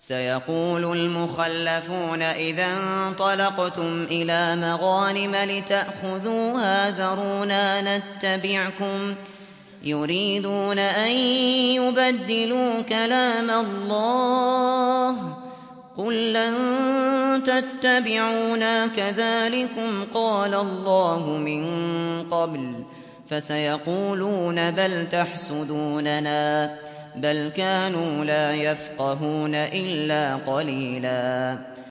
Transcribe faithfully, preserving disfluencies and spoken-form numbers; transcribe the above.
سيقول المخلفون إذا انطلقتم إلى مغانم لتأخذوها ذرونا نتبعكم يريدون أن يبدلوا كلام الله قل لن تتبعونا كذلكم قال الله من قبل فسيقولون بل تحسدوننا بل كانوا لا يفقهون إلا قليلا